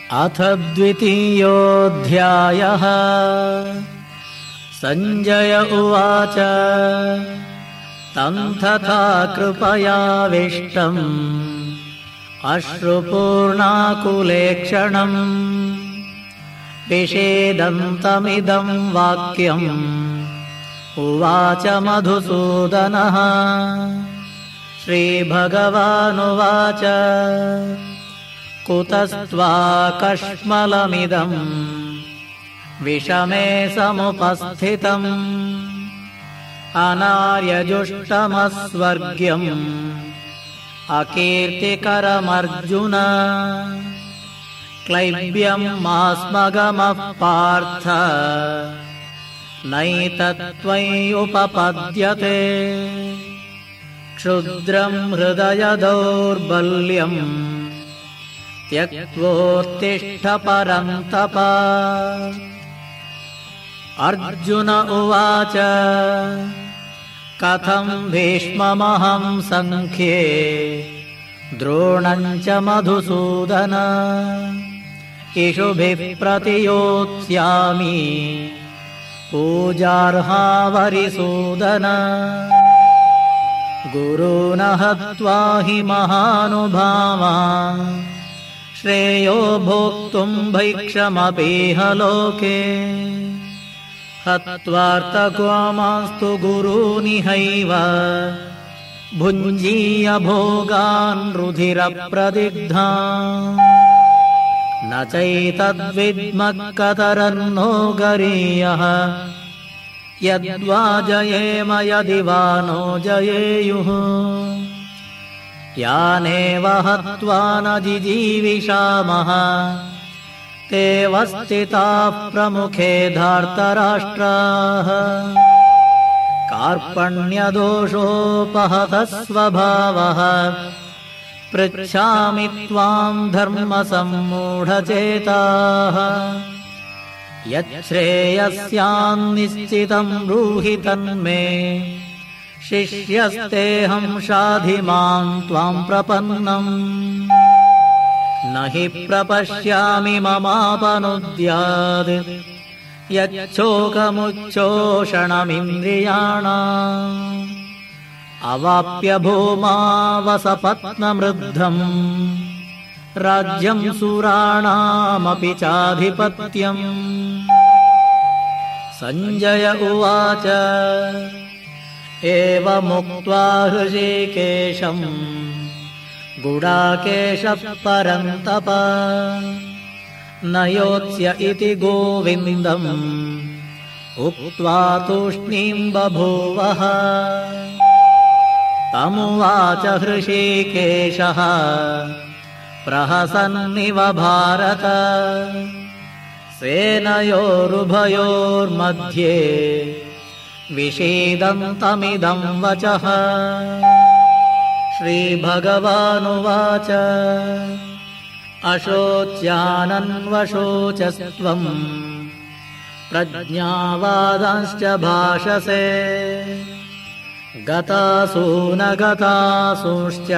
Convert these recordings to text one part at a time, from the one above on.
अथ द्वितीयोऽध्यायः। सञ्जय उवाच तं तथा कृपयाविष्टम् अश्रुपूर्णाकुलेक्षणम् विषेदन्तमिदं वाक्यम् उवाच मधुसूदनः। श्रीभगवानुवाच कुतस्त्वा कष्मलमिदम् विषमे समुपस्थितम् अनार्यजुष्टमस्वर्ग्यम् अकीर्तिकरमर्जुन। क्लैब्यम् मास्मगमः पार्थ नैतत्त्वय्युपपद्यते। क्षुद्रम् हृदय दौर्बल्यम् त्यक्त्वोत्तिष्ठ परन्तप। अर्जुन उवाच कथं भीष्ममहं सङ्ख्ये द्रोणं च मधुसूदन। इषुभिः प्रतियोत्स्यामि पूजार्हा वरिसूदन। गुरून् हत्वा हि महानुभावान् श्रेयो भोक्तुम् भैक्षमपीह लोके। हत्वार्थकामास्तु गुरूनिहैव भुञ्जीय भोगान् रुधिरप्रदिग्धान्। न चैतद्विद्मः कतरन्नो गरीयः यद्वा जयेम यदि वा नो जयेयुः। यानेव हत्वा न जिजीविषामः ते वस्थिताः प्रमुखे धार्तराष्ट्राः। कार्पण्यदोषोपहतः स्वभावः पृच्छामि त्वां धर्मसम्मूढचेताः। यच्छ्रेयस्यान्निश्चितं ब्रूहि तन्मे शिष्यस्तेऽहं शाधि मां त्वां प्रपन्नम्। न हि प्रपश्यामि ममापनुद्याद् यच्छोकमुच्छोषणमिन्द्रियाणाम्। अवाप्य भूमा वसपत्नमृद्धम् राज्यं सुराणामपि चाधिपत्यम्। सञ्जय उवाच एवमुक्त्वा हृषीकेशम् गुडाकेशः परन्तप न योत्स्य इति गोविन्दम् उक्त्वा तूष्णीम् बभूवः। तमुवाच हृषीकेशः प्रहसन्निव भारत। सेनयोरुभयोर्मध्ये विषीदन्तमिदं वचः। श्रीभगवानुवाच अशोच्यानन्वशोचस्त्वम् प्रज्ञावादांश्च भाषसे। गतासून गतासूंश्च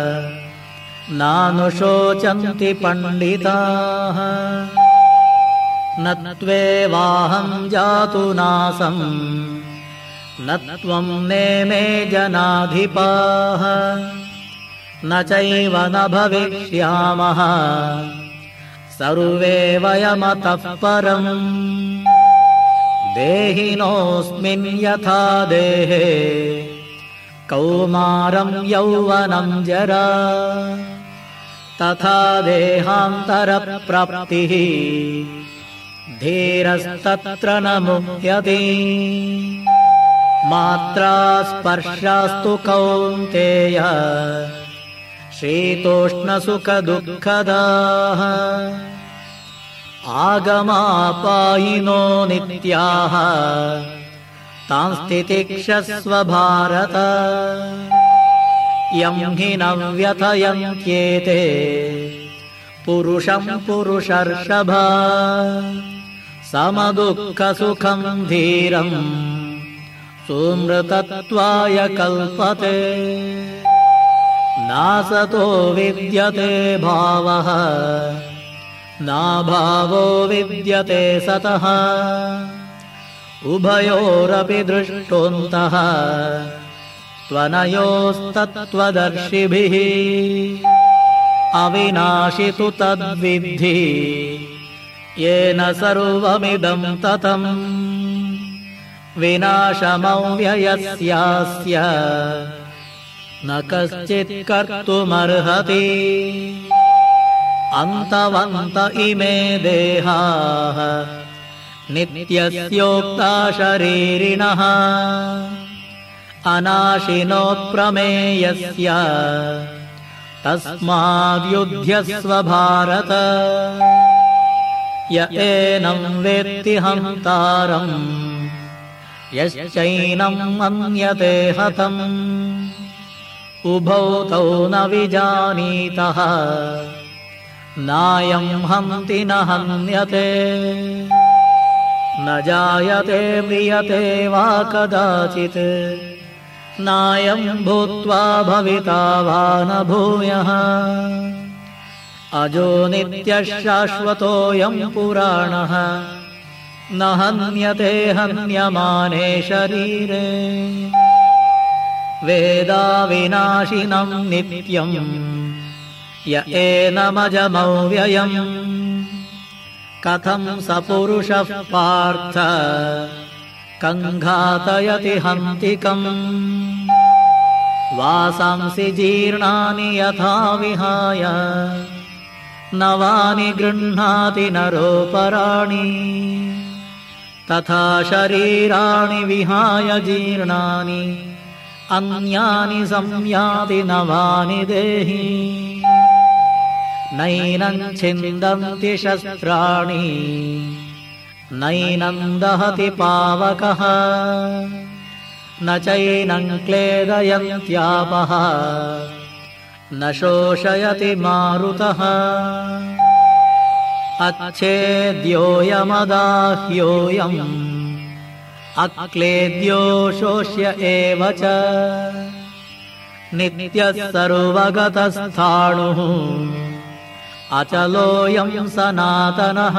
नानुशोचन्ति पण्डिताः। न त्वेवाहं जातु नासम् न त्वं नेमे जनाधिपाः। न चैव न भविष्यामः सर्वे वयमतः परम्। देहिनोऽस्मिन् यथा देहे कौमारं यौवनं जरा तथा देहान्तरप्राप्तिः धीरस्तत्र न मुह्यति। मात्रा स्पर्शास्तु कौन्तेय शीतोष्णसुखदुःखदाः। आगमापायिनो नित्याः तांस्तितिक्षस्व भारत। यं हि न व्यथयन्त्येते पुरुषं पुरुषर्षभ। समदुःखसुखं धीरम् सुमृतत्वाय कल्पते। नासतो विद्यते भावः नाभावो विद्यते सतः उभयोरपि दृष्टोऽन्तः त्वनयोस्तत्त्वदर्शिभिः अविनाशि तु तद्विद्धि येन सर्वमिदं ततम् विनाशमव्ययस्यास्य न कश्चित् कर्तुमर्हति अन्तवन्त इमे देहाः नित्यस्योक्ता शरीरिणः अनाशिनोत्प्रमेयस्य तस्माद्युध्यस्व भारत य एनं वेत्ति हन्तारम् यश्चैनं मन्यते हतम् उभौ तौ न विजानीतः नायं हन्ति न हन्यते न जायते म्रियते वा कदाचित् नायं भूत्वा भविता वा न भूयः अजो नित्यः शाश्वतोऽयं पुराणः न हन्यते हन्यमाने शरीरे वेदाविनाशिनं नित्यम् य एनमजमव्ययम् कथं स पुरुषः पार्थ कं घातयति हन्तिकम् वासांसि जीर्णानि यथा विहाय नवानि गृह्णाति नरोपराणि तथा शरीराणि विहाय जीर्णानि अन्यानि संयाति नवानि देहि नैनं छिन्दन्ति शस्त्राणि नैनं दहति पावकः न चैनं क्लेदयन्त्यापः न शोषयति मारुतः अच्छेद्योऽयमदाह्योऽयम् अक्लेद्यो शोष्य एव च नित्यः सर्वगतस्थाणुः अचलोऽयं सनातनः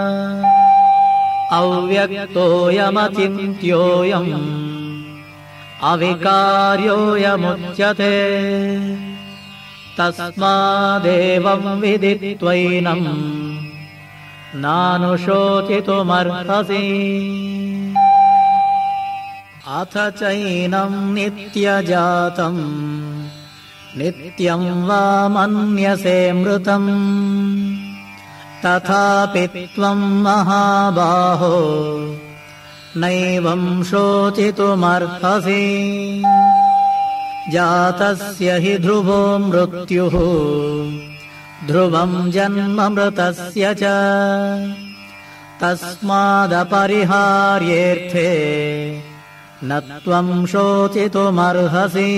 अव्यक्तोऽयमचिन्त्योऽयम् अविकार्योऽयमुच्यते तस्मादेवं विदित्वैनं नानुशोचितुमर्हसि अथ चैनं नित्यजातम् नित्यं वा मन्यसे मृतम् तथापि त्वं महाबाहो नैवं शोचितुमर्हसि जातस्य हि ध्रुवो मृत्युः ध्रुवं जन्म मृतस्य च तस्मादपरिहार्येऽर्थे न त्वं शोचितुमर्हसि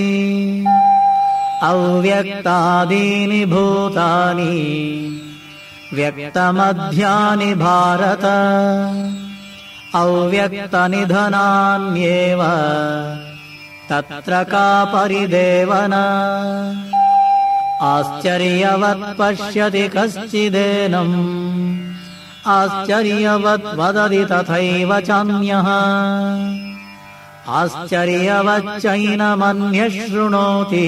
अव्यक्तादीनि भूतानि व्यक्तमध्यानि भारत अव्यक्तनिधनान्येव तत्र का परिदेवना आश्चर्यवत् पश्यति कश्चिदेनम् आश्चर्यवत् वदति तथैव चान्यः आश्चर्यवच्चैनमन्यः शृणोति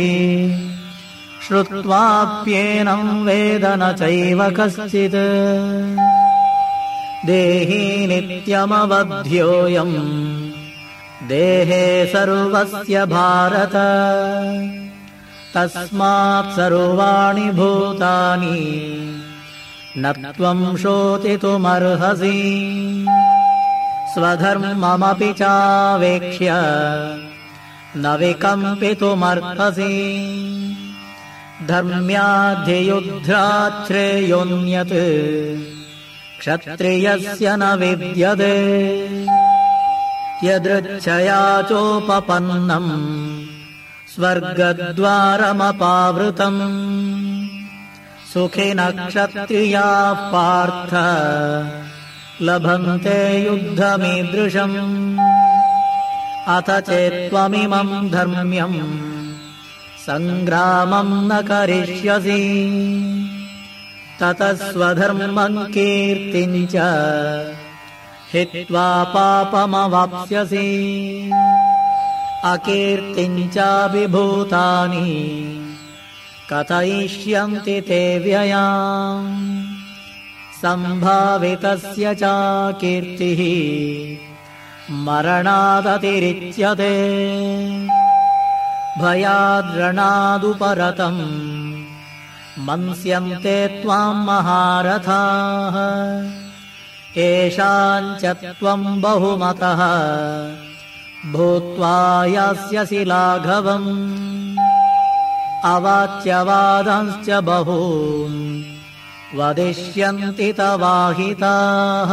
श्रुत्वाप्येनं वेद न चैव कश्चित् देही नित्यमवध्योऽयम् देहे सर्वस्य भारत तस्मात् सर्वाणि भूतानि न त्वं शोचितुमर्हसि स्वधर्ममपि चावेक्ष्य न विकम्पितुमर्हसि धर्म्याद्धियुद्ध्राच्छ्रेयोऽन्यत् क्षत्रियस्य न विद्यते यदृच्छया चोपपन्नम् स्वर्गद्वारमपावृतम् सुखिनः क्षत्रियाः पार्थ लभन्ते युद्धमीदृशम् अथ चेत्त्वमिमं धर्म्यम् सङ्ग्रामं न करिष्यसि ततः स्वधर्मं कीर्तिं च हित्वा पापमवाप्स्यसि अकीर्तिं चाभिभूतानि कथयिष्यन्ति ते व्ययाम् सम्भावितस्य च कीर्तिः मरणादतिरिच्यते भयाद्रणादुपरतम् मन्स्यन्ते त्वां महारथाः येषाञ्च त्वं बहुमतः भूत्वा यास्यसि लाघवम् अवाच्यवादांश्च बहून् वदिष्यन्ति तवाहिताः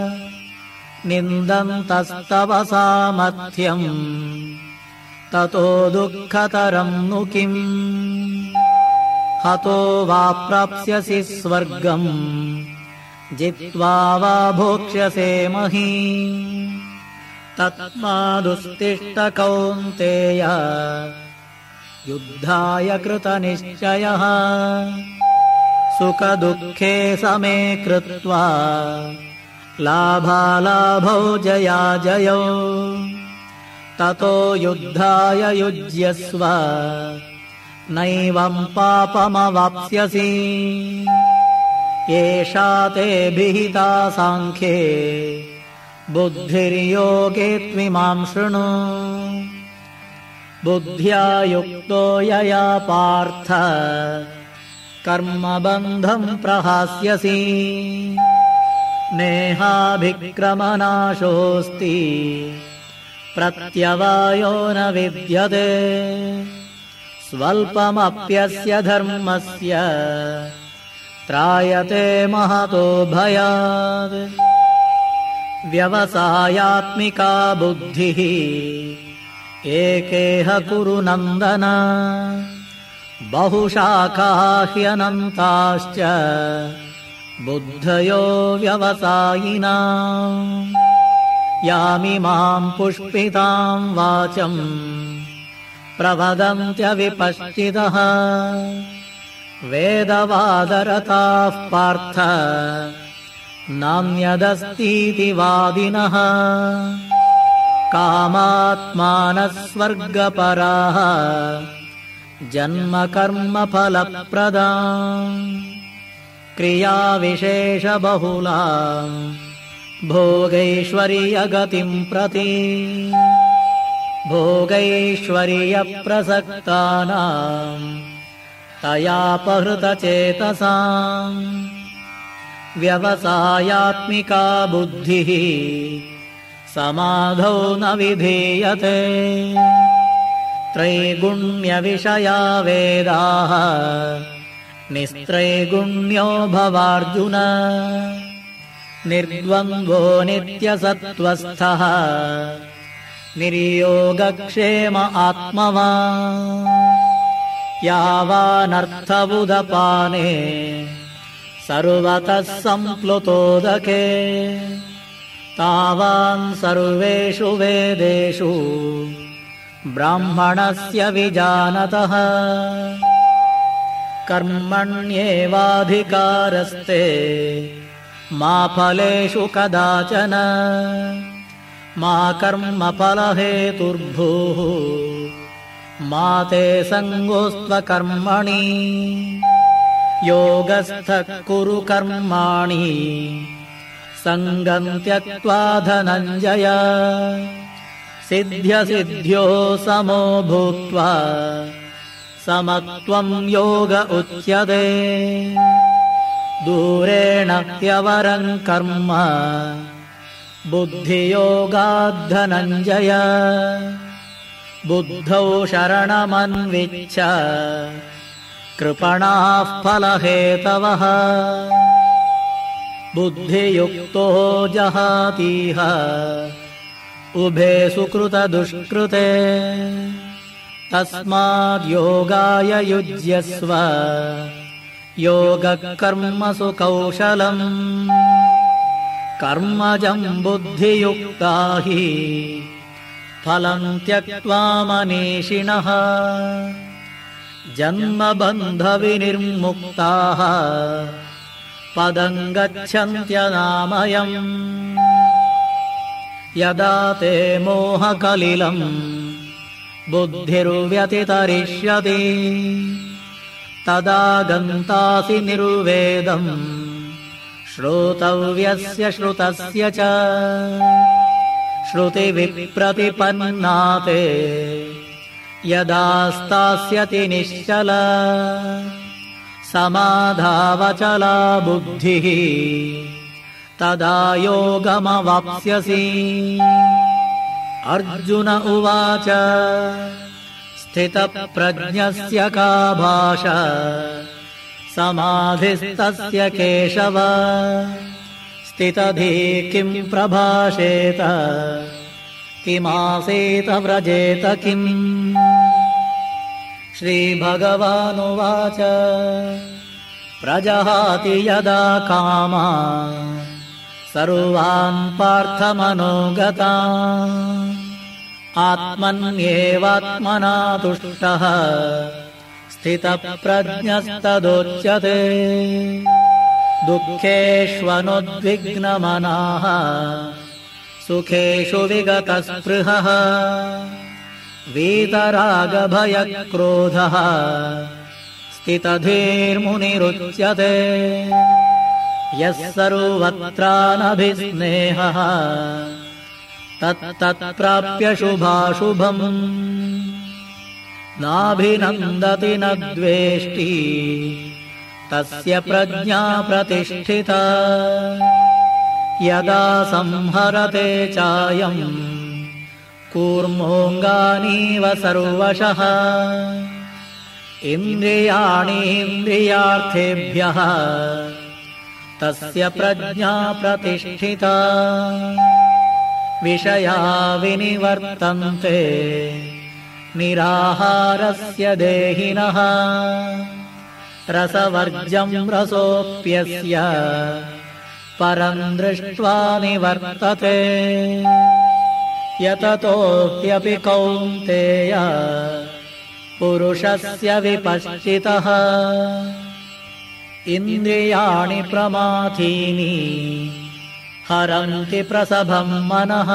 निन्दन्तस्तव सामर्थ्यम् ततो दुःखतरं नु किम् हतो वा प्राप्स्यसि स्वर्गम् जित्वा वा भोक्ष्यसे महीम् तस्मादुत्तिष्ठ कौन्तेय युद्धाय कृतनिश्चयः सुखदुःखे समे कृत्वा लाभालाभौ जयाजयौ ततो युद्धाय युज्यस्व नैवं पापमवाप्स्यसि एषा ते विहिता साङ्ख्ये बुद्धिर्योगे त्विमां शृणु बुद्ध्या युक्तो यया पार्थ कर्मबन्धं प्रहास्यसि नेहाभिक्रमनाशोऽस्ति प्रत्यवायो न विद्यते स्वल्पमप्यस्य धर्मस्य त्रायते महतो भयात् व्यवसायात्मिका बुद्धिः एकेह कुरु नन्दन बहुशाखाः ह्यनन्ताश्च बुद्धयो व्यवसायिनाम् यामिमां पुष्पितां वाचं प्रवदन्त्यविपश्चितः वेदवादरताः पार्थ नान्यदस्तीति वादिनः कामात्मानः स्वर्गपराः जन्मकर्मफलप्रदाम् क्रियाविशेषबहुलाम् भोगैश्वर्यगतिं प्रति भोगैश्वर्यप्रसक्तानाम् तयापहृतचेतसाम् व्यवसायात्मिका बुद्धिः समाधौ न विधीयते त्रैगुण्यविषया वेदाः निस्त्रैगुण्यो भवार्जुन निर्द्वन्द्वो नित्यसत्त्वस्थः निर्योगक्षेम आत्मवान् यावानर्थबुधपाने सर्वतः सम्प्लुतोदके तावान् सर्वेषु वेदेषु ब्राह्मणस्य विजानतः कर्मण्येवाधिकारस्ते मा फलेषु कदाचन मा कर्मफलहेतुर्भूः मा ते सङ्गोऽस्त्वकर्मणि योगस्थः कुरु कर्माणि सङ्गं त्यक्त्वा धनञ्जय सिद्ध्यसिद्ध्यो समो भूत्वा समत्वं योग उच्यते दूरेण ह्यवरं कर्म बुद्धियोगाद्धनञ्जय बुद्धौ शरणमन्विच्छ कृपणाः फलहेतवः बुद्धियुक्तो जहातीह उभे सुकृतदुष्कृते तस्माद्योगाय युज्यस्व योगकर्मसु कौशलम् कर्मजं बुद्धियुक्ता हि फलं त्यक्त्वा मनीषिणः जन्मबन्धविनिर्मुक्ताः पदं गच्छन्त्यनामयम् यदा ते मोहकलिलम् बुद्धिर्व्यतितरिष्यति तदा गन्तासि निर्वेदम् श्रोतव्यस्य श्रुतस्य च श्रुतिविप्रतिपन्ना ते यदा स्थास्यति निश्चला समाधावचला बुद्धिः तदा योगमवाप्स्यसि। अर्जुन उवाच स्थितप्रज्ञस्य का भाषा समाधिस्तस्य केशव स्थितधीः किं प्रभाषेत किमासीत व्रजेत किम्। श्रीभगवानुवाच प्रजहाति यदा कामान् सर्वान् पार्थमनोगतान् आत्मन्येवात्मना तुष्टः स्थितप्रज्ञस्तदोच्यते। दुःखेष्वनुद्विग्नमनाः सुखेषु विगतस्पृहः वीतरागभयक्रोधः स्थितधीर्मुनिरुच्यते। यः सर्वत्रानभिस्नेहः तत्तत्प्राप्य शुभाशुभम् नाभिनन्दति न द्वेष्टि तस्य प्रज्ञा प्रतिष्ठिता। यदा संहरते चायम् कूर्मोऽङ्गानीव सर्वशः इन्द्रियाणीन्द्रियार्थेभ्यः तस्य प्रज्ञा प्रतिष्ठिता। विषया विनिवर्तन्ते निराहारस्य देहिनः रसवर्ज्यं रसोऽप्यस्य परं दृष्ट्वा निवर्तते। यततो ह्यपि कौन्तेय पुरुषस्य विपश्चितः इन्द्रियाणि प्रमाथीनि हरन्ति प्रसभं मनः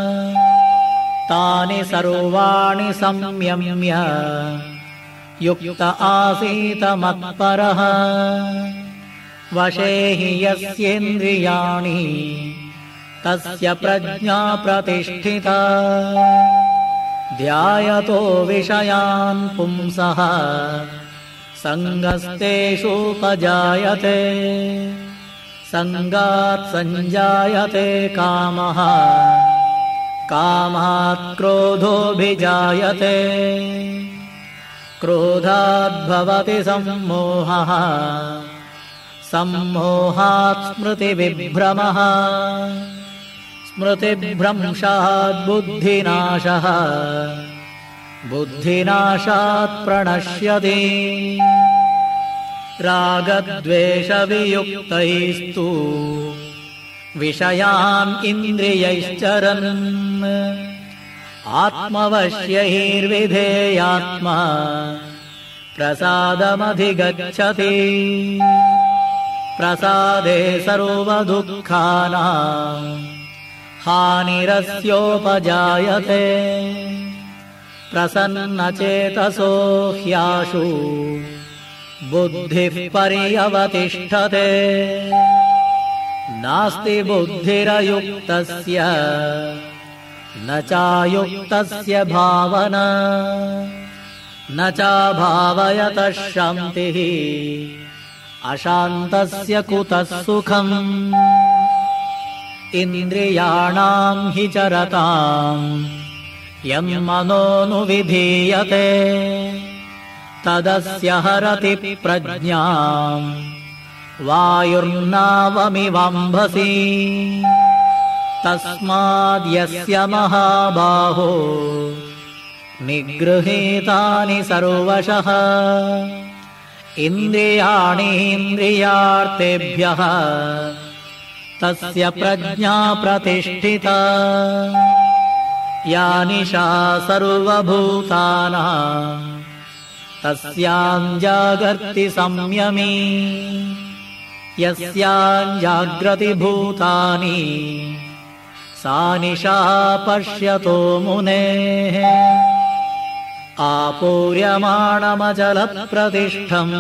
तानि सर्वाणि संयम्य युक्त आसीत मत्परः। वशे हि यस्येन्द्रियाणि तस्य प्रज्ञा प्रतिष्ठिता। ध्यायतो विषयान् पुंसः सङ्गस्तेषूपजायते सङ्गात् सञ्जायते कामः कामात् क्रोधोऽभिजायते क्रोधाद्भवति सम्मोहः सम्मोहात् स्मृतिविभ्रमः स्मृतिभ्रंशात् बुद्धिनाशः बुद्धिनाशात् प्रणश्यति। रागद्वेषवियुक्तैस्तु विषयान् इन्द्रियैश्चरन् आत्मवश्यैर्विधेयात्मा प्रसादमधिगच्छति। प्रसादे सर्वदुःखानां हानिरस्योपजायते। प्रसन्नचेतसो ह्याशु बुद्धिः पर्यवतिष्ठते। नास्ति बुद्धिरयुक्तस्य न चायुक्तस्य भावना न चाभावयतः शान्तिः अशान्तस्य कुतः सुखम्। इन्द्रियाणां हि चरताम् यन्मनोनुविधीयते तदस्य हरति प्रज्ञाम् वायुर्नावमिवाम्भसि। तस्माद्यस्य महाबाहो निगृहीतानि सर्वशः इन्द्रियाणीन्द्रियार्थेभ्यः तस्य प्रज्ञा प्रतिष्ठिता। या निशा सर्वभूतानां तस्यां जागर्ति संयमी यस्यां जाग्रति भूतानि सा निशा पश्यतो मुनेः आपूर्यमाणमचलप्रतिष्ठम्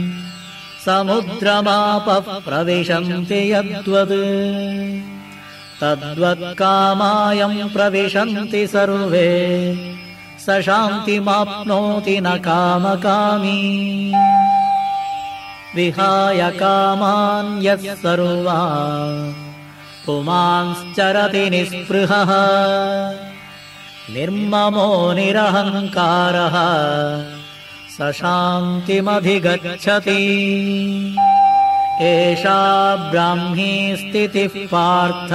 समुद्रमापः प्रविशन्ति यद्वत् तद्वत्कामायम् प्रविशन्ति सर्वे स शान्तिमाप्नोति न कामकामी विहाय कामान् यः सर्वान् पुमांश्चरति निःस्पृहः निर्ममो निरहङ्कारः स शान्तिमधिगच्छति एषा ब्राह्मी स्थितिः पार्थ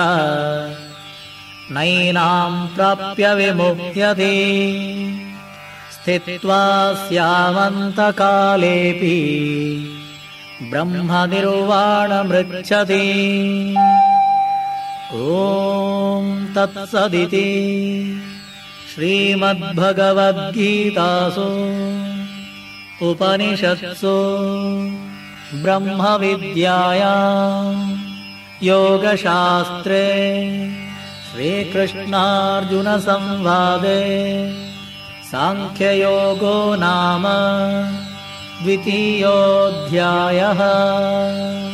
नैनां प्राप्य विमुह्यते स्थित्वा स्यामन्तकालेऽपि ब्रह्मनिर्वाणमृच्छति ॐ तत्सदिति श्रीमद्भगवद्गीतासु उपनिषत्सु ब्रह्मविद्यायां योगशास्त्रे श्रीकृष्णार्जुनसंवादे सांख्ययोगो नाम द्वितीयोऽध्यायः।